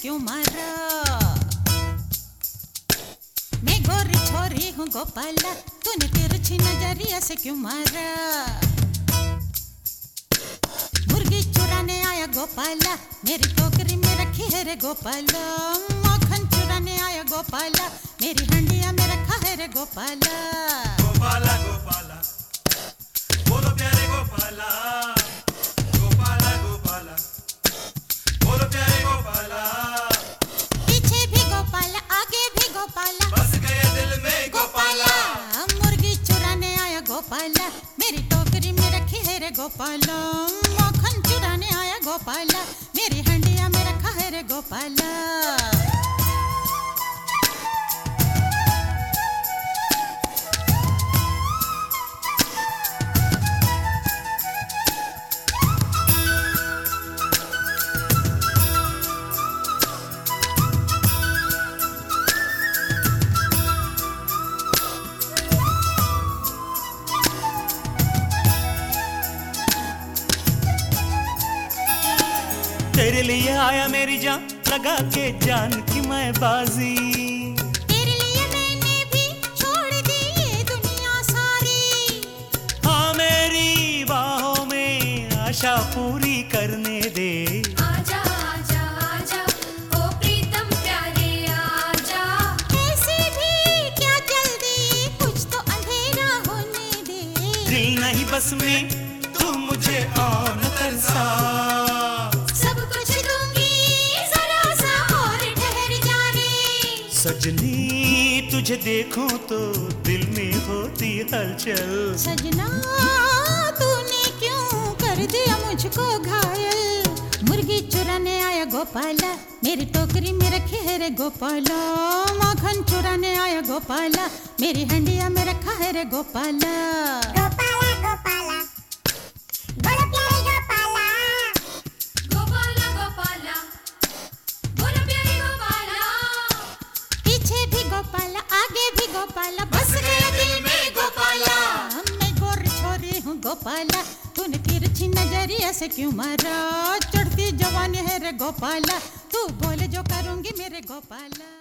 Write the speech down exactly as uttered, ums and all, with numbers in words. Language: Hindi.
क्यों मारा? मैं गोरी छोरी हूँ गोपाला, तूने तिरछी नजरिया से क्यों मारा? मुर्गी चुराने आया गोपाला, मेरी टोकरी में रखी है रे गोपाला। मक्खन चुराने आया गोपाला, मेरी हंडिया में रखा है रे गोपाला। गोपाला गोपाला बोलो प्यारे गोपाला, गोपाला गोपाला बोलो प्यारे गोपाला। पीछे भी गोपाला, आगे भी गोपाला, बस गए दिल में गोपाला। मुर्गी चुराने आया गोपाला, मेरी टोकरी में रखी है रे गोपाला। मक्खन चुराने आया गोपाला, मेरी हंडिया में रखा है रे गोपाला। तेरे लिए आया मेरी जान, लगा के जान की मैं बाजी। तेरे लिए मैंने भी छोड़ दी ये दुनिया सारी। हाँ मेरी बाहों में आशा पूरी करने दे। आजा आजा आजा ओ प्रीतम प्यारे आजा। ऐसे भी क्या जल्दी, कुछ तो अंधेरा होने दे। दिल नहीं बस में तू मुझे ऑन तरसा। सजनी तुझे देखूं तो दिल में होती हलचल। सजना तूने क्यों कर दिया मुझको घायल? मुर्गी चुराने आया गोपाला, मेरी टोकरी में रखी है रे गोपाला। मक्खन चुराने आया गोपाला, मेरी हंडिया में रखा है रे गोपाला। गोपाला गोपाला बोलो प्यारे गोपाला, गोपाला गोपाला बोलो प्यारे गोपाला। पीछे भी गोपाला, आगे भी गोपाला, बस गया दिल में गोपाला। मैं गोर छोरी हूँ गोपाला, तूने तिरछी नजरिया से क्यों मारा? चढ़ती जवानी है रे गोपाला, तू बोले जो करूँगी मेरे गोपाला।